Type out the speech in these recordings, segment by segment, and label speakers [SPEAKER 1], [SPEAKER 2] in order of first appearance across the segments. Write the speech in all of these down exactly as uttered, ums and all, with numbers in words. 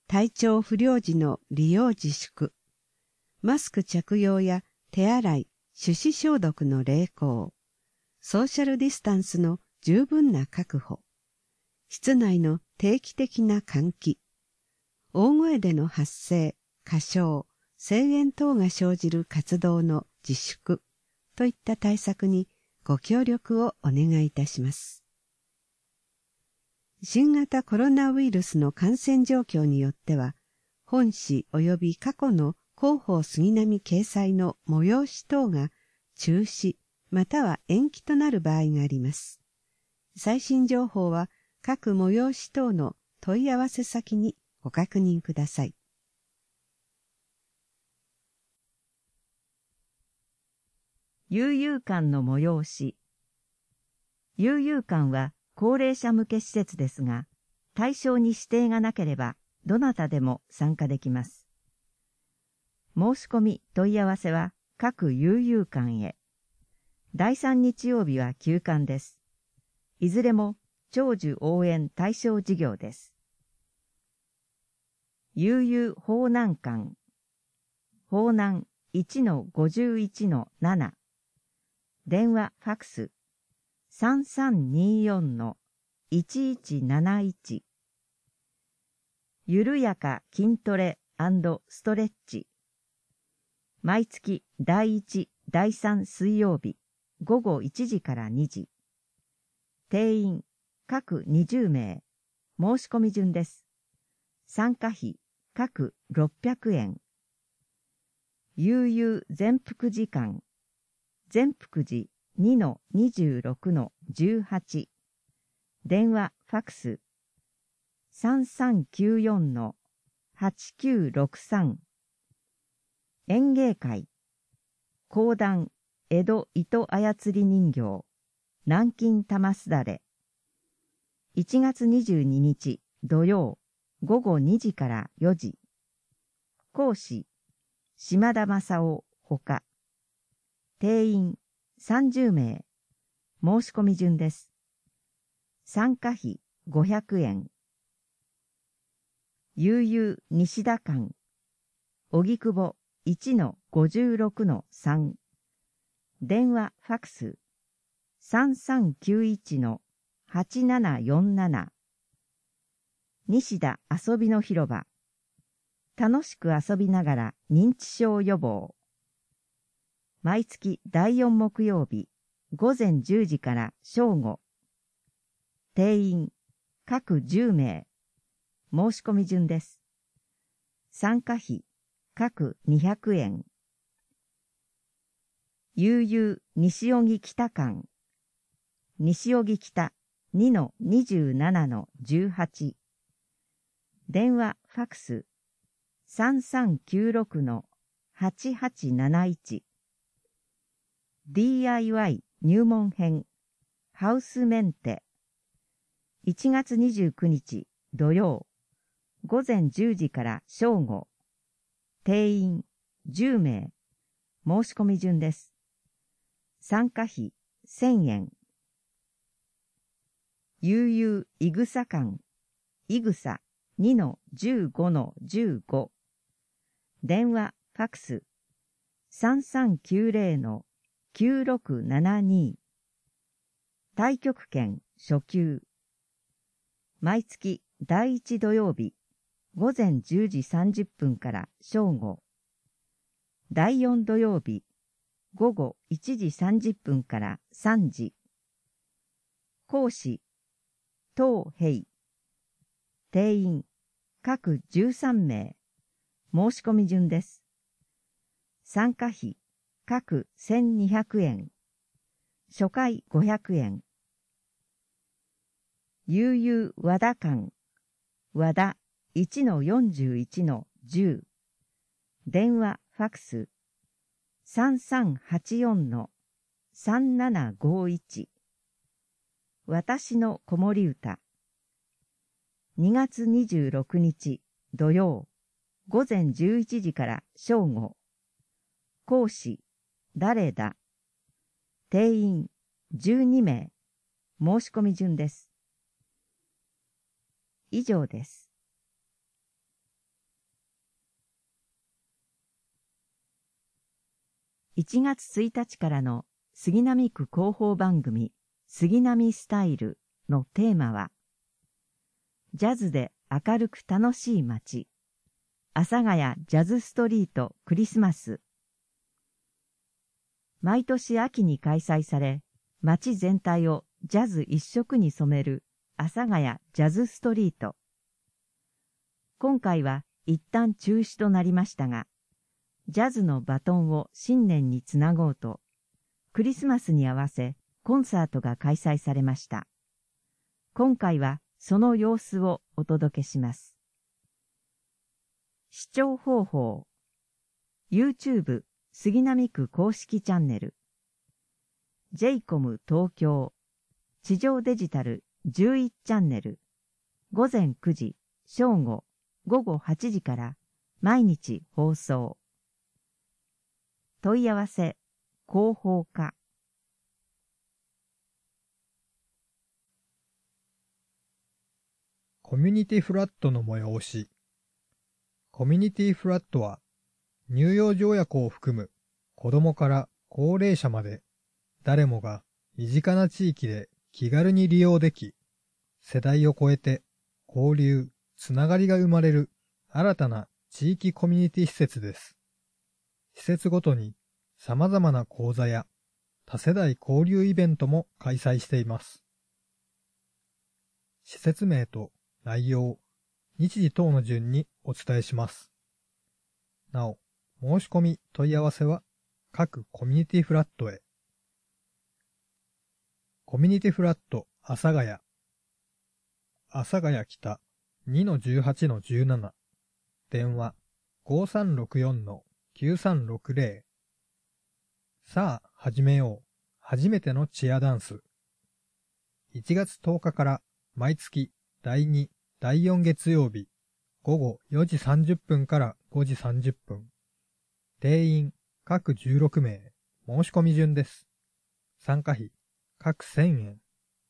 [SPEAKER 1] 体調不良時の利用自粛、マスク着用や手洗い、手指消毒の励行、ソーシャルディスタンスの十分な確保、室内の定期的な換気、大声での発声、歌唱、声援等が生じる活動の自粛といった対策にご協力をお願いいたします。新型コロナウイルスの感染状況によっては、本誌及び過去の広報杉並掲載の催し等が中止または延期となる場合があります。最新情報は各催し等の問い合わせ先にご確認ください。
[SPEAKER 2] 悠々館の催し。悠々館は高齢者向け施設ですが、対象に指定がなければどなたでも参加できます。申し込み問い合わせは各悠々館へ。だいさん日曜日は休館です。いずれも長寿応援対象事業です。悠々方南館。方南 いちのごじゅういちのなな。電話ファクス さんさんによんのいちいちなないち。ゆるやか筋トレ&ストレッチ。毎月だいいち、だいさん水曜日ごごいちじからにじ。定員各にじゅうめい。申し込み順です。参加費各ろっぴゃくえん。悠々全福寺館。全福寺 にのにじゅうろくのじゅうはち。電話ファクス さんさんきゅうよんのはちきゅうろくさん。演芸会講談江戸糸操り人形南京玉すだれ。いちがつにじゅうににち土曜ごごにじからよじ。講師島田正夫ほか。定員さんじゅうめい。申し込み順です。参加費ごひゃくえん。悠々西田館。荻窪 いちのごじゅうろくのさん。電話ファクス さんさんきゅういちのはちななよんなな。西田遊びの広場。楽しく遊びながら認知症予防。毎月だいよん木曜日ごぜんじゅうじから正午。定員各じゅうめい。申し込み順です。参加費各にひゃくえん。悠々西荻北館。西荻北 にのにじゅうななのじゅうはち。電話ファクス さんさんきゅうろくのはちはちなないち。ディーアイワイ 入門編ハウスメンテ。いちがつにじゅうくにち土曜ごぜんじゅうじから正午。定員じゅうめい。申し込み順です。参加費せんえん。悠々いぐさ館。いぐさ にのじゅうごのじゅうご。電話ファクス さんさんきゅうぜろのきゅうろくななに。太極拳初級。毎月だいいち土曜日ごぜんじゅうじさんじゅっぷんから正午。だいよん土曜日ごごいちじさんじゅっぷんからさんじ。講師東平。定員各じゅうさんめい。申し込み順です。参加費各せんにひゃくえん。初回ごひゃくえん。悠々和田館。和田 いちのよんじゅういちのじゅう。電話ファクス さんさんはちよんのさんななごいち。私の子守歌。にがつにじゅうろくにち土曜ごぜんじゅういちじから正午。講師誰だ。定員じゅうにめい。申し込み順です。以上です。 いちがつついたちからの杉並区広報番組杉並スタイルのテーマは、ジャズで明るく楽しい街、阿佐ヶ谷ジャズストリートクリスマス。毎年秋に開催され、街全体をジャズ一色に染める阿佐ヶ谷ジャズストリート。今回は一旦中止となりましたが、ジャズのバトンを新年につなごうと、クリスマスに合わせコンサートが開催されました。今回はその様子をお届けします。視聴方法 YouTube 杉並区公式チャンネル ジェイコム 東京地上デジタルじゅういちチャンネルごぜんくじ、正午、ごごはちじから毎日放送。問い合わせ広報課。
[SPEAKER 3] コミュニティフラットの催し。コミュニティフラットは、乳幼児親子を含む子供から高齢者まで、誰もが身近な地域で気軽に利用でき、世代を超えて交流、つながりが生まれる新たな地域コミュニティ施設です。施設ごとに様々な講座や多世代交流イベントも開催しています。施設名と内容、日時等の順にお伝えします。なお、申し込み問い合わせは各コミュニティフラットへ。コミュニティフラット阿佐ヶ谷。阿佐ヶ谷北 にのじゅうはちのじゅうなな。電話 ごさんろくよんのきゅうさんろくぜろ。さあ、始めよう。初めてのチアダンス。いちがつとおかから毎月だいに、だいよん月曜日、午後よじさんじゅっぷんからごじさんじゅっぷん。定員、各じゅうろくめい、申し込み順です。参加費、各せんえん。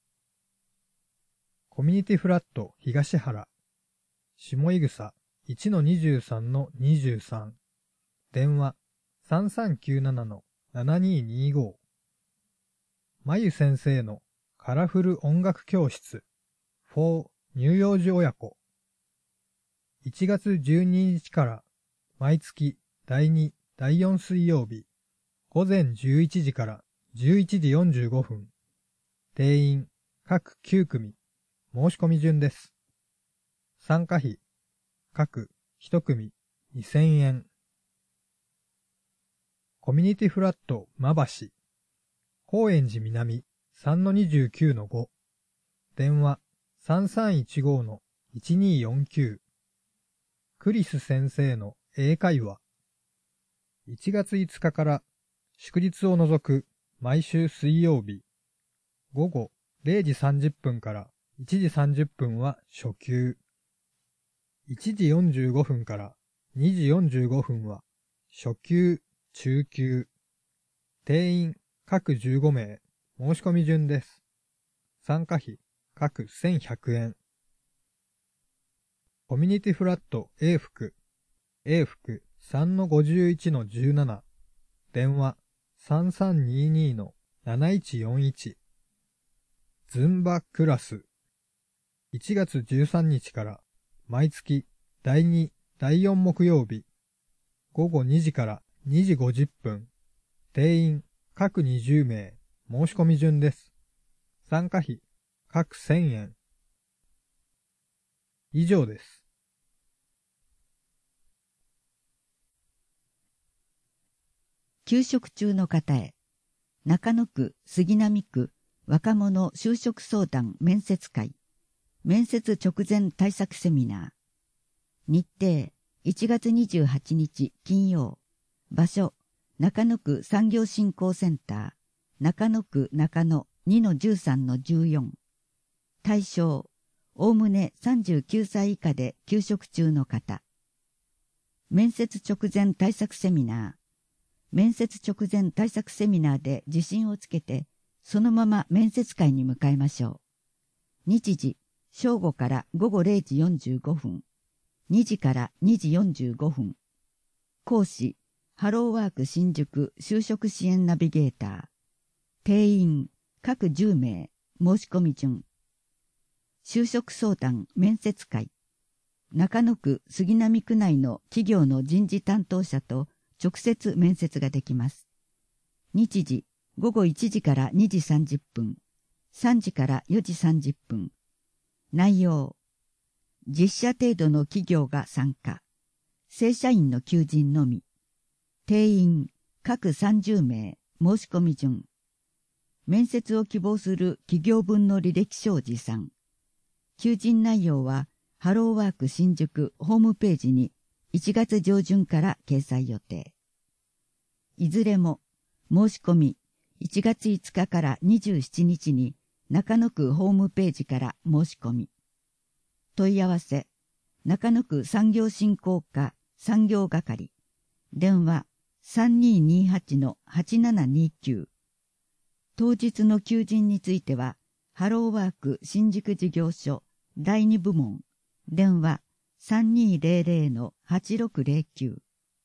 [SPEAKER 3] コミュニティフラット東原、下井草 いちのにじゅうさんのにじゅうさん。電話、さんさんきゅうななのななににご。まゆ先生のカラフル音楽教室、for乳幼児親子。いちがつじゅうににちから毎月だいに、だいよん水曜日、午前じゅういちじからじゅういちじよんじゅうごふん。定員、各きゅう組、申し込み順です。参加費、各いち組にせんえん。コミュニティフラットまばし、高円寺南 さんのにじゅうきゅうのご。電話さんさんいちごのいちによんきゅう。クリス先生の英会話。いちがついつかから祝日を除く毎週水曜日、午後れいじさんじゅっぷんからいちじさんじゅっぷんは初級、いちじよんじゅうごふんからにじよんじゅうごふんは初級、中級、定員各じゅうごめい、申し込み順です。参加費各せんひゃくえん。コミュニティフラット A 服、A 服 さんのごじゅういちのじゅうなな。電話さんさんににのなないちよんいち。ズンバクラス。いちがつじゅうさんにちから毎月だいに、だいよん木曜日、午後にじからにじごじゅっぷん。定員各にじゅうめい、申し込み順です。参加費各せんえん。以上です。
[SPEAKER 1] 休職中の方へ、中野区杉並区若者就職相談面接会、面接直前対策セミナー。日程いちがつにじゅうはちにち金曜。場所中野区産業振興センター、中野区中野 にのじゅうさんのじゅうよん。対象おおむねさんじゅうきゅうさい以下で休職中の方。面接直前対策セミナー。面接直前対策セミナーで自信をつけて、そのまま面接会に向かいましょう。日時、正午からごごれいじよんじゅうごふん。にじからにじよんじゅうごふん。講師、
[SPEAKER 2] ハローワーク新宿就職支援ナビゲーター。定員、各じゅうめい、申し込み順。就職相談面接会。中野区杉並区内の企業の人事担当者と直接面接ができます。日時、ごごいちじからにじさんじゅっぷん、さんじからよじさんじゅっぷん。内容、実社程度の企業が参加。正社員の求人のみ。定員、各さんじゅうめい、申し込み順。面接を希望する企業分の履歴書を持参。求人内容は、ハローワーク新宿ホームページにいちがつ上旬から掲載予定。いずれも、申し込みいちがついつかからにじゅうしちにちに中野区ホームページから申し込み。問い合わせ、中野区産業振興課産業係。電話 さんにーにーはち のはちななにーきゅう。当日の求人については、ハローワーク新宿事業所だいに部門。電話 さんにーぜろぜろ のはちろくぜろきゅう。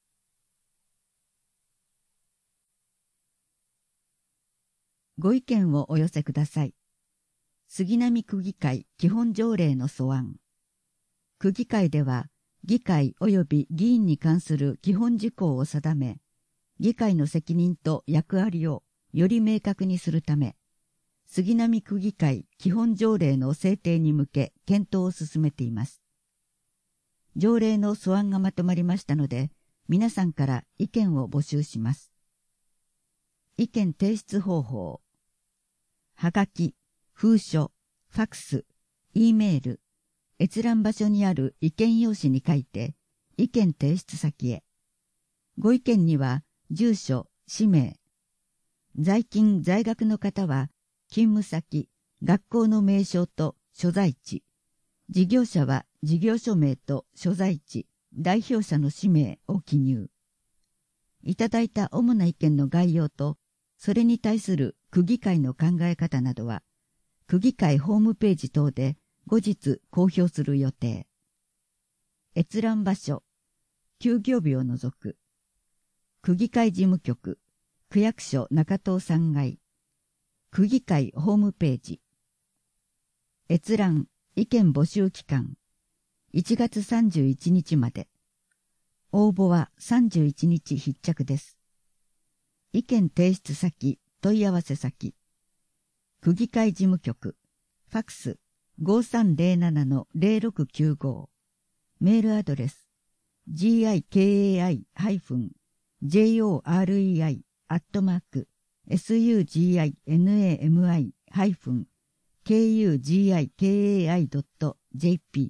[SPEAKER 2] ご意見をお寄せください。杉並区議会基本条例の素案。区議会では、議会及び議員に関する基本事項を定め、議会の責任と役割をより明確にするため、杉並区議会基本条例の制定に向け検討を進めています。条例の素案がまとまりましたので、皆さんから意見を募集します。意見提出方法。はがき、封書、ファクス、Eメール、閲覧場所にある意見用紙に書いて、意見提出先へ。ご意見には、住所、氏名。在勤在学の方は、勤務先、学校の名称と所在地。事業者は事業所名と所在地、代表者の氏名を記入。いただいた主な意見の概要と、それに対する区議会の考え方などは、区議会ホームページ等で後日公表する予定。閲覧場所、休業日を除く。区議会事務局、区役所中東さんがい。区議会ホームページ。閲覧、意見募集期間。いちがつさんじゅういちにちまで。応募はさんじゅういちにち必着です。意見提出先、問い合わせ先。区議会事務局、ファクス ごさんぜろなな のぜろろくきゅうご。メールアドレス、ギカイ ジョレイ アットマーク、スユージーアイエヌエーエムアイ ケーユージーアイケーエーアイ ドット ジェーピー。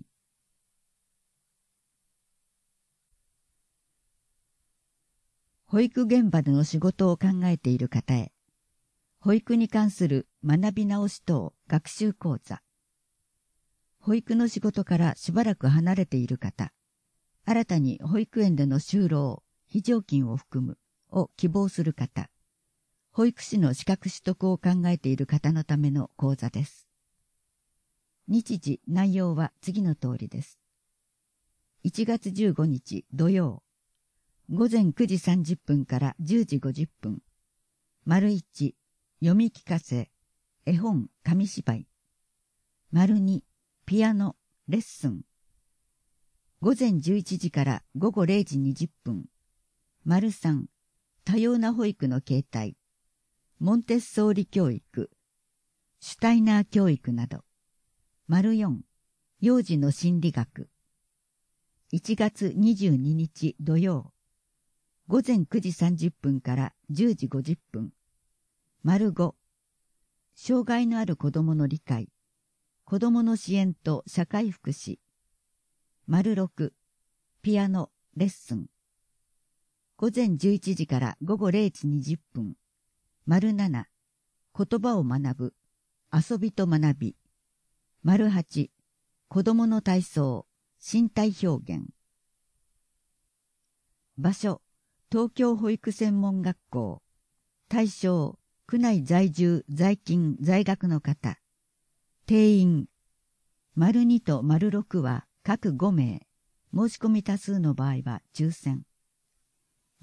[SPEAKER 2] 保育現場での仕事を考えている方へ、保育に関する学び直し等学習講座。保育の仕事からしばらく離れている方、新たに保育園での就労、非常勤を含むを希望する方、保育士の資格取得を考えている方のための講座です。日時、内容は次の通りです。いちがつじゅうごにち土曜、ごぜんくじさんじゅっぷんからじゅうじごじゅっぷん。丸いち、読み聞かせ、絵本、紙芝居。丸に、ピアノ、レッスン。ごぜんじゅういちじからごごれいじにじゅっぷん。丸さん、多様な保育の形態。モンテッソーリ教育。シュタイナー教育など。丸よん、幼児の心理学。いちがつにじゅうににち土曜。ごぜんくじさんじゅっぷんからじゅうじごじゅっぷん。丸ご、障害のある子どもの理解、子どもの支援と社会福祉。丸ろく、ピアノ、レッスン。ごぜんじゅういちじからごごれいじにじゅっぷん。丸なな、言葉を学ぶ、遊びと学び。丸はち、子どもの体操、身体表現。場所、東京保育専門学校。対象、区内在住、在勤、在学の方。定員、丸にと丸ろくは各ごめい。申し込み多数の場合は抽選。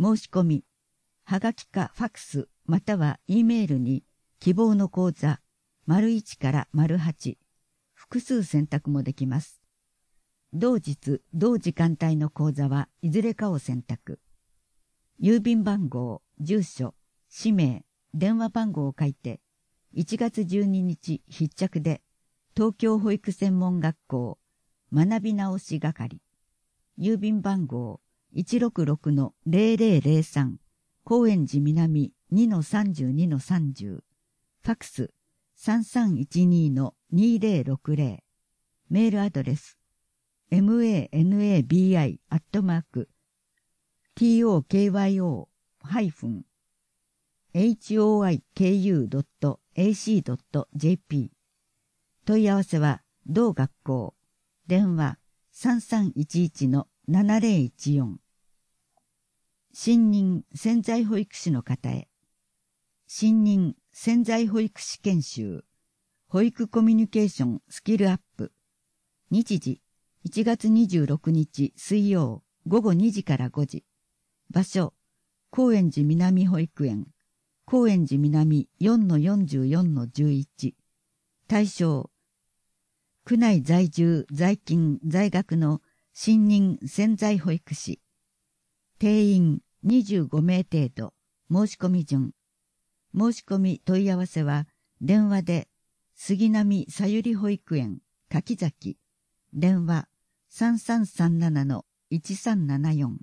[SPEAKER 2] 申し込み、はがきかファクスまたは E メールに希望の講座丸いちから丸はち、複数選択もできます。同日、同時間帯の講座はいずれかを選択。郵便番号、住所、氏名、電話番号を書いて、いちがつじゅうににち必着で、東京保育専門学校学び直し係、郵便番号 いちろくろくのぜろぜろぜろさん、高円寺南 にのさんじゅうにのさんじゅう、ファクス さんさんいちにのにぜろろくぜろ、メールアドレス マナビ アットマーク トク ハイフン ホイク ドット エーシー ドット ジェーピー、 問い合わせは同学校、電話 さんさんいちいちのななぜろいちよん、新任潜在保育士の方へ、新任潜在保育士研修、保育コミュニケーションスキルアップ、日時いちがつにじゅうろくにち水曜ごごにじからごじ、場所高円寺南保育園、高円寺南 よんのよんじゅうよんのじゅういち、対象区内在住在勤在学の新任潜在保育士、定員にじゅうごめい程度、申し込み順、申し込み問い合わせは電話で杉並さゆり保育園柿崎、電話 さんさんさんななのいちさんななよん。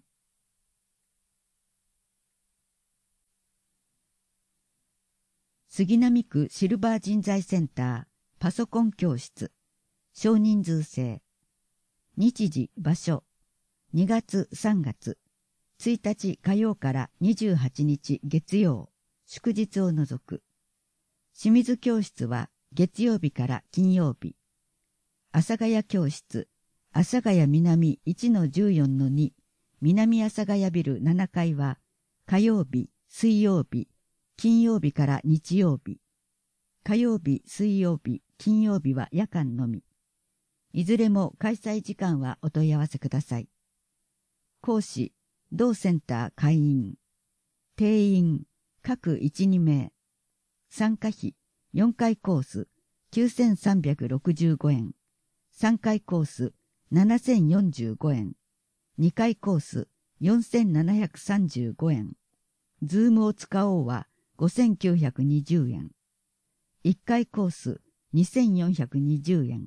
[SPEAKER 2] 杉並区シルバー人材センターパソコン教室、少人数制、日時場所にがつさんがつついたち火曜からにじゅうはちにち月曜、祝日を除く。清水教室は月曜日から金曜日。阿佐ヶ谷教室、阿佐ヶ谷南 いちのじゅうよんのに、南阿佐ヶ谷ビルななかいは火曜日、水曜日、金曜日から日曜日。火曜日、水曜日、金曜日は夜間のみ。いずれも開催時間はお問い合わせください。講師、同センター会員。定員、各いち、にめい。参加費、よんかいコース、きゅうせんさんびゃくろくじゅうごえん。さんかいコース、ななせんよんじゅうごえん。にかいコース、よんせんななひゃくさんじゅうごえん。ズームを使おうはごせんきゅうひゃくにじゅうえん。いっかいコース、にせんよんひゃくにじゅうえん。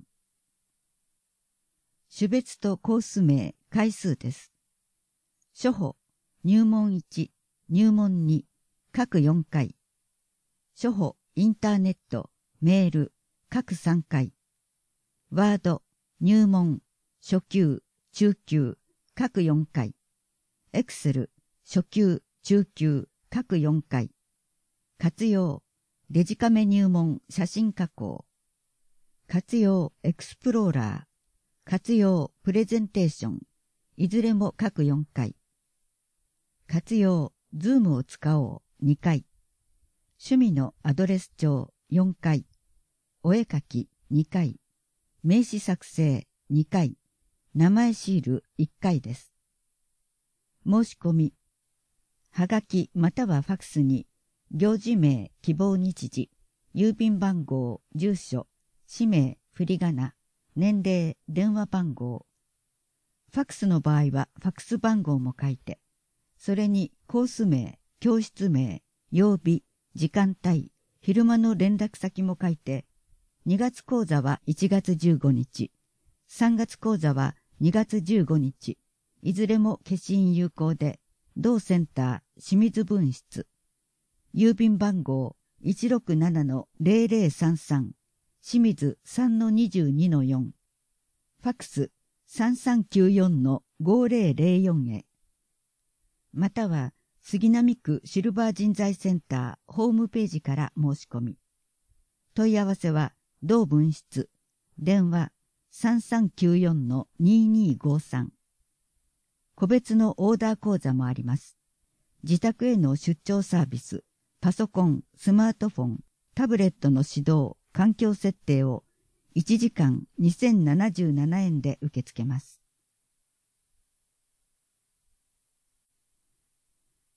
[SPEAKER 2] 種別とコース名、回数です。初歩、入門いち、入門に、各よんかい。初歩、インターネット、メール、各さんかい。ワード、入門、初級、中級、各よんかい。エクセル、初級、中級、各よんかい。活用、デジカメ入門、写真加工。活用、エクスプローラー。活用、プレゼンテーション。いずれも各よんかい。活用、ズームを使おう、にかい。趣味のアドレス帳、よんかい。お絵描き、にかい。名刺作成、にかい。名前シール、いっかいです。申し込み。はがきまたはファクスに、行事名、希望日時、郵便番号、住所、氏名、振り仮名、年齢、電話番号。ファクスの場合はファクス番号も書いて、それにコース名、教室名、曜日、時間帯、昼間の連絡先も書いて、にがつ講座はいちがつじゅうごにち、さんがつ講座はにがつじゅうごにち、いずれも消印有効で、同センター清水分室、郵便番号 いちろくななのぜろぜろさんさん、清水 さんのにじゅうにのよん、ファクスさんさんきゅうよんのごぜろぜろよんへ、または杉並区シルバー人材センターホームページから申し込み。問い合わせは同分室、電話 さんさんきゅうよんのににごさん。個別のオーダー講座もあります。自宅への出張サービス、パソコン、スマートフォン、タブレットの指導、環境設定をいちじかんにせんななじゅうななえんで受け付けます。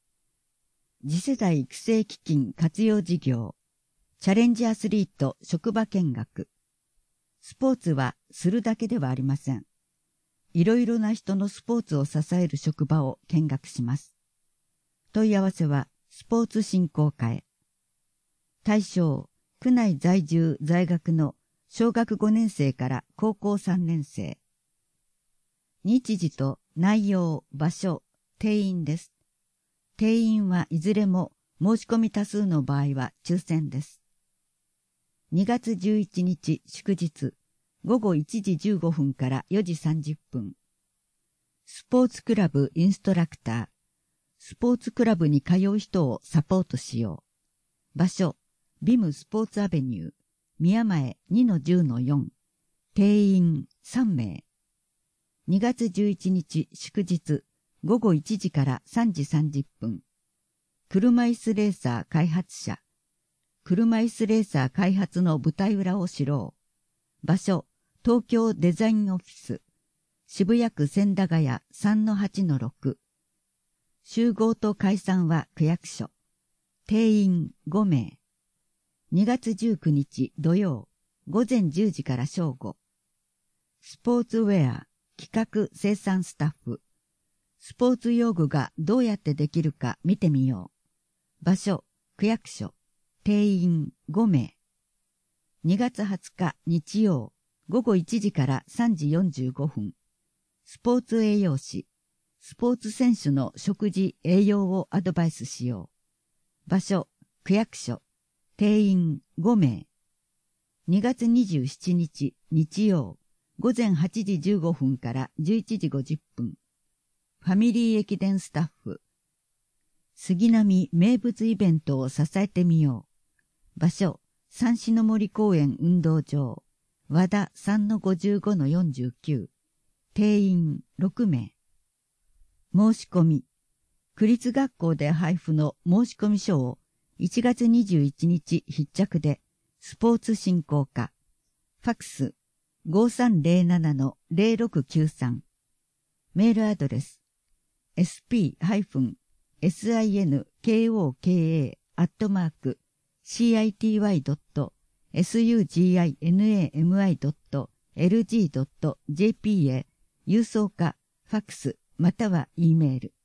[SPEAKER 4] 次世代育成基金活用事業、チャレンジアスリート職場見学。スポーツはするだけではありません。いろいろな人のスポーツを支える職場を見学します。問い合わせはスポーツ振興課へ。対象、区内在住在学の小学ごねん生から高校さんねん生。日時と内容、場所、定員です。定員はいずれも申し込み多数の場合は抽選です。にがつじゅういちにち祝日、ごごいちじじゅうごふんからよじさんじゅっぷん。スポーツクラブインストラクター。スポーツクラブに通う人をサポートしよう。場所、ビムスポーツアベニュー、宮前 にのじゅうのよん。定員さんめい。にがつじゅういちにち祝日、ごごいちじからさんじさんじゅっぷん。車椅子レーサー開発者。車椅子レーサー開発の舞台裏を知ろう。場所、東京デザインオフィス。渋谷区千駄ヶ谷 さんのはちのろく。集合と解散は区役所。定員ごめい。にがつじゅうくにち土曜、ごぜんじゅうじから正午。スポーツウェア、企画生産スタッフ。スポーツ用具がどうやってできるか見てみよう。場所、区役所。定員ごめい。にがつはつか日曜、ごごいちじからさんじよんじゅうごふん。スポーツ栄養士。スポーツ選手の食事、栄養をアドバイスしよう。場所、区役所。定員ごめい。にがつにじゅうしちにち日曜、ごぜんはちじじゅうごふんからじゅういちじごじゅっぷん。ファミリー駅伝スタッフ。杉並名物イベントを支えてみよう。場所、三種の森公園運動場。和田 さんのごじゅうごのよんじゅうきゅう。定員ろくめい。申し込み。区立学校で配布の申し込み書をいちがつにじゅういちにち必着で、スポーツ振興課。ファックス ごさんぜろななのぜろろくきゅうさん。メールアドレス エスピー シンコー アットマーク シーアイティーワイ ドット エスユージーアイエヌエーエムアイ ドット エルジー ドット ジェーピー へ郵送かファックスまたは E メール。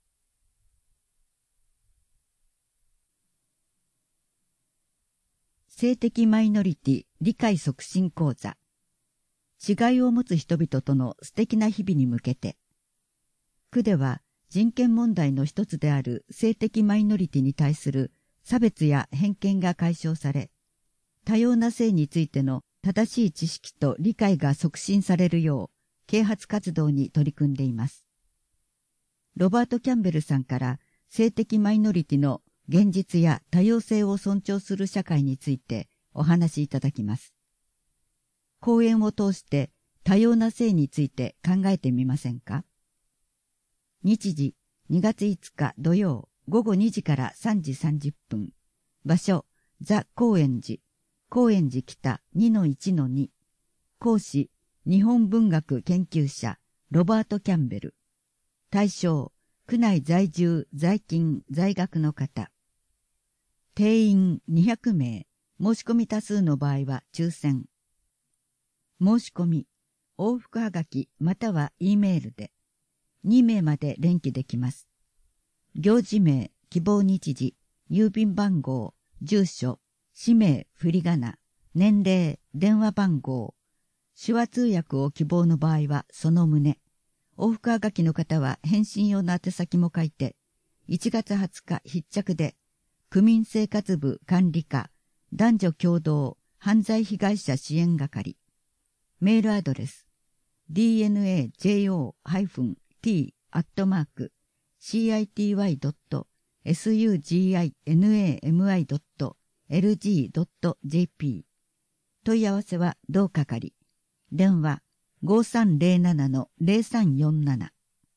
[SPEAKER 4] 性的マイノリティ理解促進講座。違いを持つ人々との素敵な日々に向けて。区では人権問題の一つである性的マイノリティに対する差別や偏見が解消され、多様な性についての正しい知識と理解が促進されるよう啓発活動に取り組んでいます。ロバート・キャンベルさんから性的マイノリティの現実や多様性を尊重する社会についてお話しいただきます。講演を通して多様な性について考えてみませんか？日時にがついつか土曜ごごにじからさんじさんじゅっぷん。場所ザ・高円寺。高円寺北 にのいちのに。講師日本文学研究者ロバート・キャンベル。対象区内在住在勤在学の方。定員にひゃくめい。申し込み多数の場合は抽選。申し込み往復はがきまたは E メールでにめいまで連記できます。行事名、希望日時、郵便番号、住所、氏名、振り仮名、年齢、電話番号、手話通訳を希望の場合はその旨。往復はがきの方は返信用の宛先も書いて、いちがつはつか必着で、区民生活部管理課、男女共同犯罪被害者支援係。メールアドレス、ディーエヌエージェイオー ティー アットマーク シーアイティーワイ ドット エスユージーアイエヌエーエムアイ ドット エルジー ドット ジェーピー。問い合わせは同係。電話ごさんぜろななのぜろさんよんなな。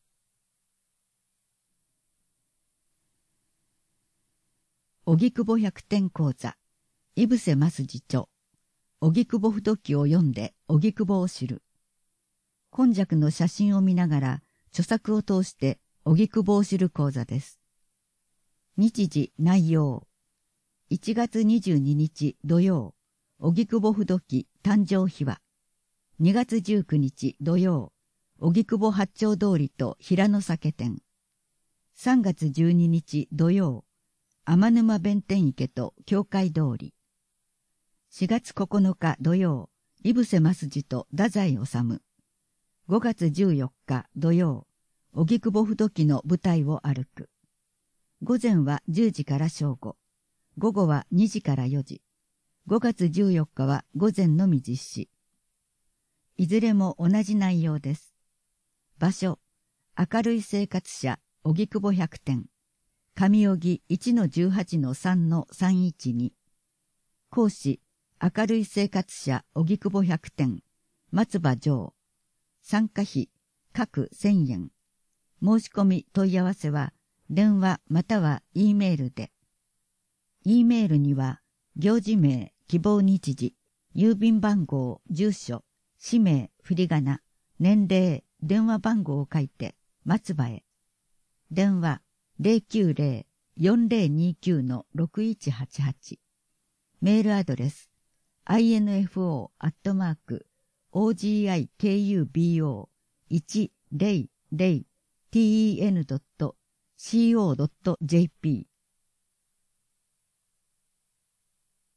[SPEAKER 4] 荻窪百点講座。井伏益次著。荻窪不土記を読んで荻窪を知る。今昔の写真を見ながら著作を通して荻窪を知る講座です。 日時内容。いちがつにじゅうににち土曜、荻窪不時記誕生秘話。にがつじゅうくにち土曜、荻窪八丁通りと平野酒店。さんがつじゅうににち土曜、天沼弁天池と教会通り。しがつここのか土曜、井伏増次と太宰治。ごがつじゅうよっか土曜、荻窪不時記の舞台を歩く。午前はじゅうじから正午、午後はにじからよじ。ごがつじゅうよっかは午前のみ実施。いずれも同じ内容です。場所、明るい生活者、荻窪百店。上荻 いちのじゅうはちのさんのさんいちに。講師、明るい生活者、荻窪百店。松葉城。参加費、各せんえん。申し込み問い合わせは、電話または E メールで。E メールには、行事名、希望日時、郵便番号、住所、氏名、振り仮名、年齢、電話番号を書いて、松葉へ。電話 ゼロきゅうゼロ よんゼロにきゅう のろくいちはちはち。メールアドレス、アイエヌエフオー アットマーク、オージーアイケーユービーオー いちゼロゼロ ティーイーエヌ ドット シーオー ドット ジェーピー